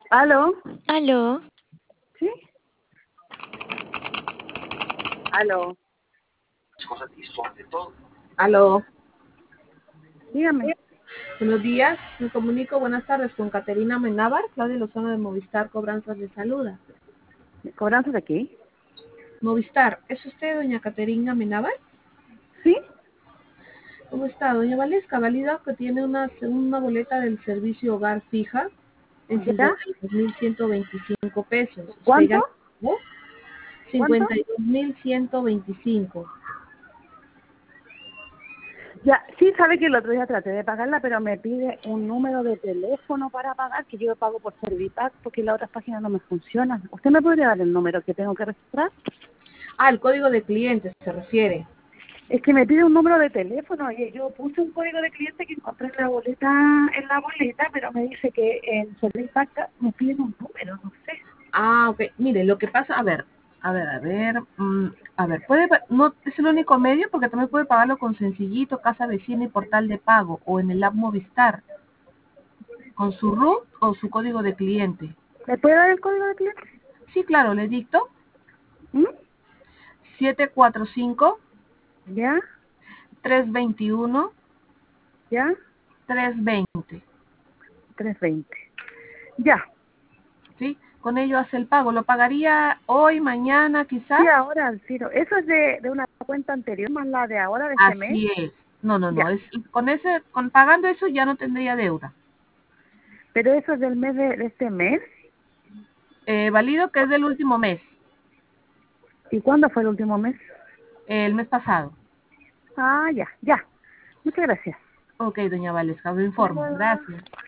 ¿Aló? Aló, ¿Sí? ¿Aló? Aló, Dígame. buenos días. Me comunico, buenas tardes, con Caterina Menábar, Claudia Lozano de Movistar Cobranzas le saluda. ¿Cobranza de aquí? Movistar, ¿es usted doña Caterina Menábar? ¿Sí? ¿Cómo está, doña Valesca? Valida que tiene una boleta del servicio hogar fija en ¿Ya? 52.125 pesos. ¿Usted ya ¿Cuánto? la pagó? ¿Cuánto? 52.125. Ya, sí, sabe que el otro día traté de pagarla, pero me pide un número de teléfono para pagar, que yo pago por Servipack, porque las otras páginas no me funcionan. ¿Usted me podría dar el número que tengo que registrar? Ah, el código de clientes se refiere. Es que me pide un número de teléfono y yo puse un código de cliente que encontré en la boleta, pero me dice que en Servipack me piden un número, no sé. Ah, ok. Mire, lo que pasa, no es el único medio porque también puede pagarlo con Sencillito, Casa Vecina y Portal de Pago o en el app Movistar con su RUT o su código de cliente. ¿Me puede dar el código de cliente? Sí, claro, le dicto ¿Mm? 745 ¿Ya? 321 ¿Ya? 320. 320. Ya. ¿Sí? Con ello hace el pago. ¿Lo pagaría hoy, mañana, Sí, quizás? ahora al tiro. Eso es de una cuenta anterior, más la de ahora, de este mes. Así es. No, no, no. Ya. Con pagando eso ya no tendría deuda. Pero eso es del mes de este mes. Válido que es del último mes, ¿Y cuándo fue el último mes? el mes pasado. Ah, ya, ya. Muchas gracias. Ok, doña Valesca, lo Hasta informo. luego. Gracias.